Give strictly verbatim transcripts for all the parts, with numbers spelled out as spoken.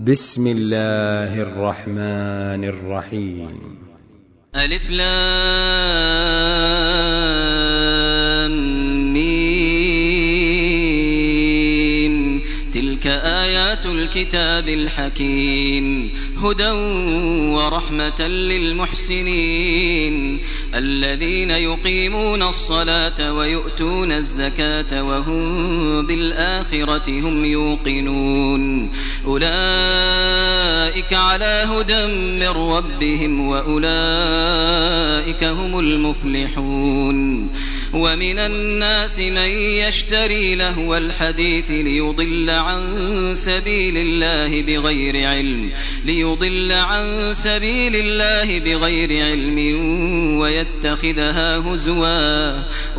بسم الله الرحمن الرحيم. ألف لام ميم. تلك آيات الكتاب الحكيم، هدى ورحمة للمحسنين الذين يقيمون الصلاة ويؤتون الزكاة وهم بالآخرة هم يوقنون. أولئك على هدى من ربهم وأولئك هم المفلحون. ومن الناس من يشتري لهو الحديث ليضل عن سبيل الله بغير علم ليضل عن سبيل الله بغير علم ويتخذها هزوا،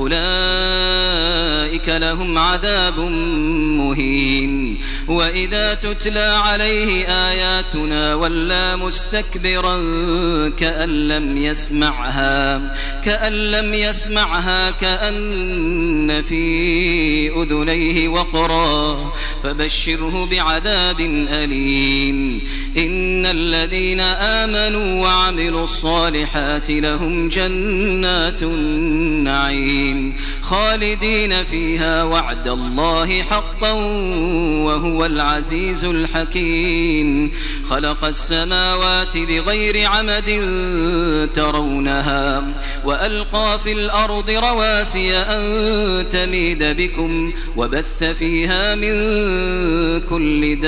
أولئك لهم عذاب مهين. وإذا تتلى عليه آياتنا ولى مستكبرا كأن لم يسمعها كأن لم يسمعها كأن في أذنيه وقرا، فبشره بعذاب أليم. إن الذين آمنوا وعملوا الصالحات لهم جنات النعيم خالدين فيها وعد الله حقا وهو العزيز الحكيم. خلق السماوات بغير عمد ترونها وألقى في الأرض رواسي أن تميد بكم وبث فيها من كل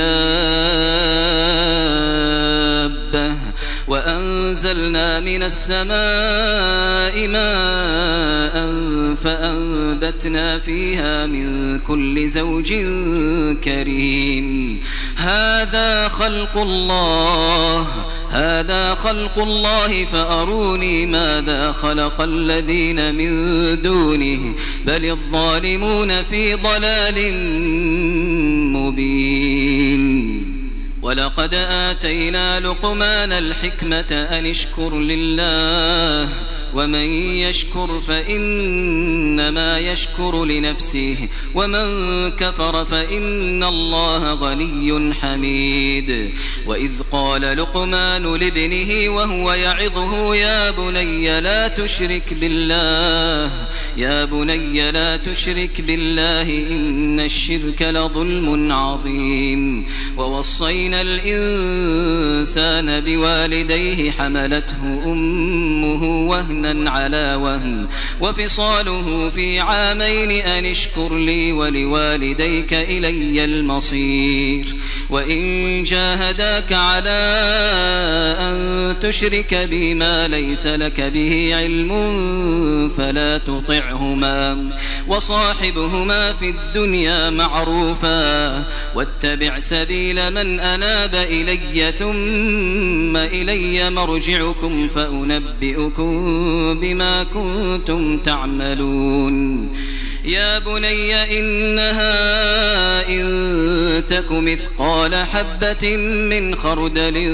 دابة وأنزلنا من السماء ماء فأنبتنا فيها من كل زوج كريم. هذا خلق الله هذا خلق الله فأروني ماذا خلق الذين من دونه بل الظالمون في ضلال مبين. ولقد آتينا لقمان الحكمة أن اشكر لله ومن يشكر فإنما يشكر لنفسه ومن كفر فإن الله غني حميد. وإذ قال لقمان لابنه وهو يعظه يا بني لا تشرك بالله يا بني لا تشرك بالله إن الشرك لظلم عظيم. ووصينا الإنسان بوالديه حملته أمه وهنا على وهن وفصاله في عامين أن اشكر لي ولوالديك إلي المصير. وإن جاهداك على أن تشرك بي ما ليس لك به علم فلا تطعهما وصاحبهما في الدنيا معروفا واتبع سبيل من أناب إلي ثم إلي مرجعكم فأنبئكم بما كنتم تعملون. يا بني إنها إن تك مثقال حبة من خردل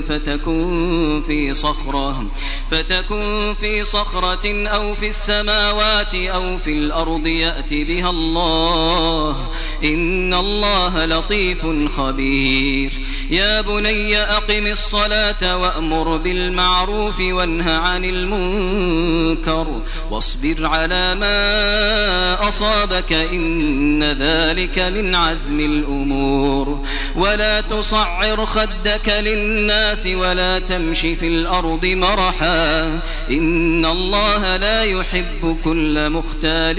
فتكن في صخرة فتكن في صخرة أو في السماوات أو في الأرض يأت بها الله إن الله لطيف خبير. يا بني أقم الصلاة وأمر بالمعروف وانه عن المنكر واصبر على ما أصابك إن ذلك من عزم الأمور. ولا تصعر خدك للناس ولا تمش في الأرض مرحا إن الله لا يحب كل مختال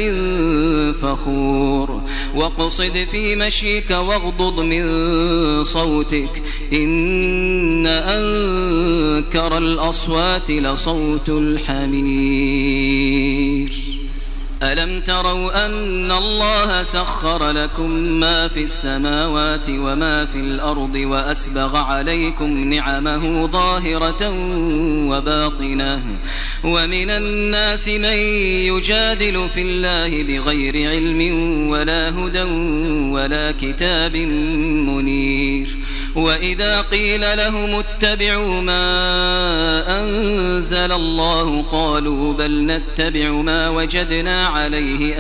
فخور. واقصد في مشيك واغضض من صوتك إن أنكر الأصوات لصوت الحمير. ألم تروا أن الله سخر لكم ما في السماوات وما في الأرض وأسبغ عليكم نعمه ظاهرة وباطنة ومن الناس من يجادل في الله بغير علم ولا هدى ولا كتاب منير. وإذا قيل لهم اتبعوا ما أنزل الله قالوا بل نتبع ما وجدنا عليه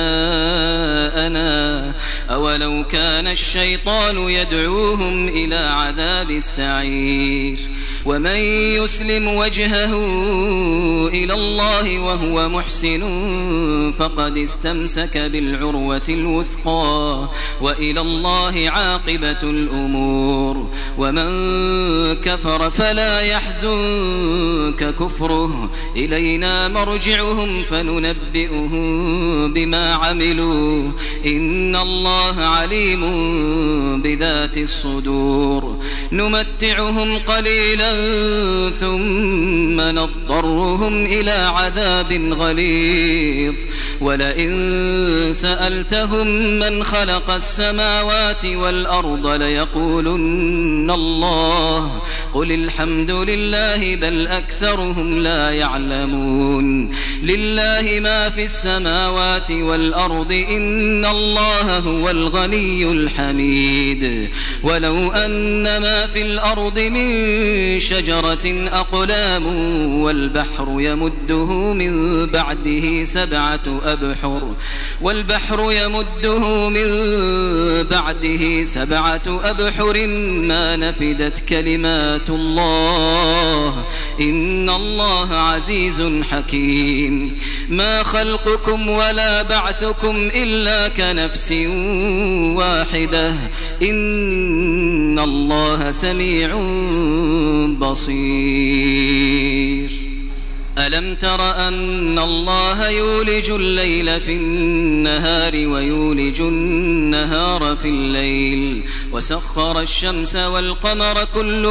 آباءنا أولو كان الشيطان يدعوهم إلى عذاب السعير ومن يسلم وجهه إلى الله وهو محسن فقد استمسك بالعروة الوثقى وإلى الله عاقبة الأمور ومن كفر فلا يحزنك كفره إلينا مرجعهم فننبئهم بما عملوا إن الله عليم بذات الصدور نمتعهم قليلا ثم نضطرهم إلى عذاب غليظ ولئن سألتهم من خلق السماوات والأرض ليقولن الله قل الحمد لله بل أكثرهم لا يعلمون لله ما في السماوات والأرض إن الله هو الغني الحميد ولو أن ما في الأرض من شجرة أقلام والبحر يمده من بعده سبعة أبحر والبحر يمده من بعده سبعة أبحر ما نفدت كلمات الله إن الله عزيز حكيم ما خلقكم ولا بعثكم إلا كنفس واحدة إن الله سميع بصير ألم تر أن الله يولج الليل في النهار ويولج النهار في الليل وسخر الشمس والقمر كل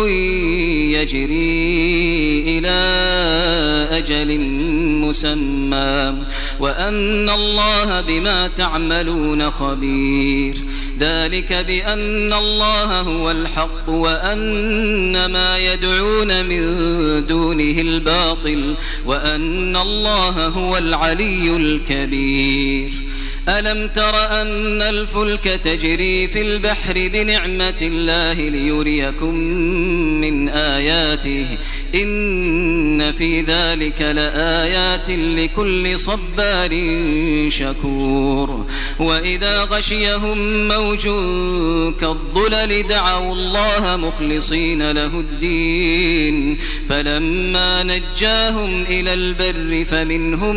يجري إلى أجل مسمى وأن الله بما تعملون خبير ذلك بأن الله هو الحق وأن ما يدعون من دونه الباطل وأن الله هو العلي الكبير ألم تر أن الفلك تجري في البحر بنعمة الله ليريكم من آياته إن في ذلك لآيات لكل صبار شكور وإذا غشيهم موج كالظلل دعوا الله مخلصين له الدين فلما نجاهم إلى البر فمنهم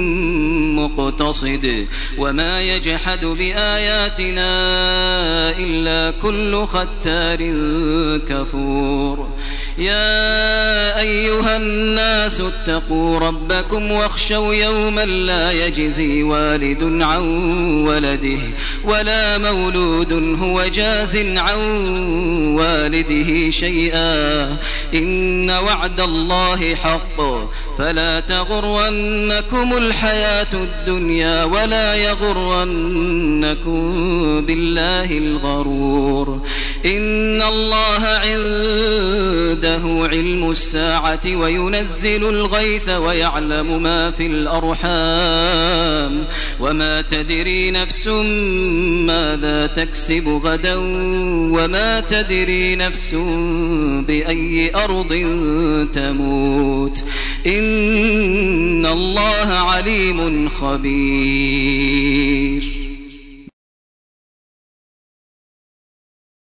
مقتصد وما يجحد بآياتنا إلا كل ختار كفور يا أيها الناس اتقوا ربكم واخشوا يوما لا يجزي والد عن ولده ولا مولود هو جاز عن والده شيئا إن وعد الله حق فلا تغرنكم الحياة الدنيا ولا يغرنكم بالله الغرور إن الله عنده علم الساعة وينزل الغيث ويعلم ما في الأرحام وما تدري نفس ماذا تكسب غدا وما تدري نفس بأي أرض تموت إن الله عليم خبير